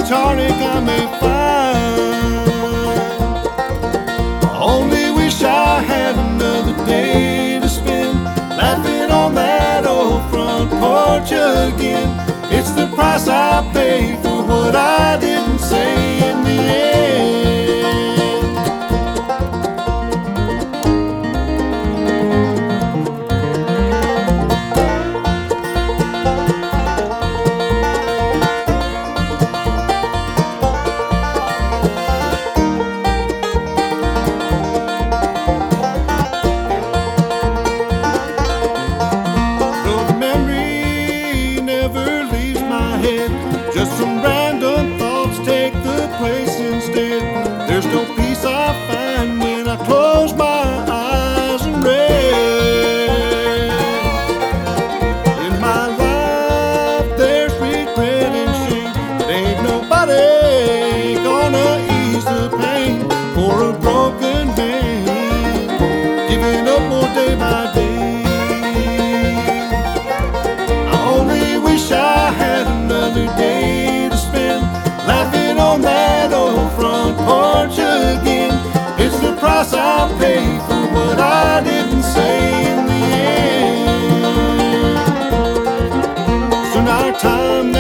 much heartache I may find. I only wish I had another day to spend laughing on that old front porch again. It's the price I pay for what I didn't say in the end. Just some random thoughts take the place instead. There's no peace I find when I close my eyes and rest. In my life there's regret and shame, but ain't nobody gonna ease the pain for a broken man, giving up more day by day. I only wish I had another day to spend laughing on that old front porch again. It's the price I pay for what I didn't say in the end. Soon our time